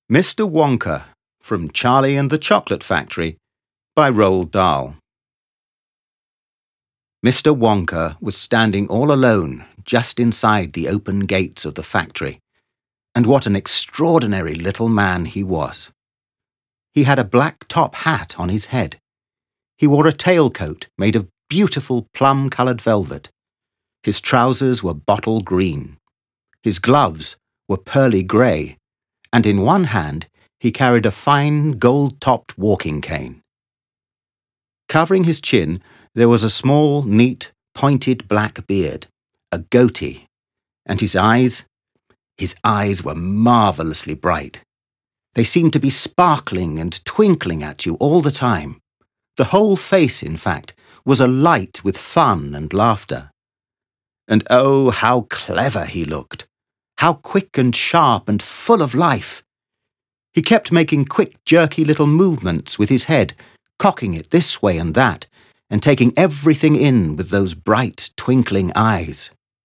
Mr. Wonka from Charlie and the Chocolate Factory by Roald Dahl. Mr. Wonka was standing all alone just inside the open gates of the factory, and what an extraordinary little man he was. He had a black top hat on his head. He wore a tailcoat made of beautiful plum-coloured velvet. His trousers were bottle green. His gloves were pearly grey, and in one hand he carried a fine gold-topped walking cane. Covering his chin there was a small, neat, pointed black beard, a goatee, and his eyes were marvellously bright. They seemed to be sparkling and twinkling at you all the time. The whole face, in fact, was alight with fun and laughter. And oh, how clever he looked! How quick and sharp and full of life! He kept making quick, jerky little movements with his head, cocking it this way and that, and taking everything in with those bright, twinkling eyes.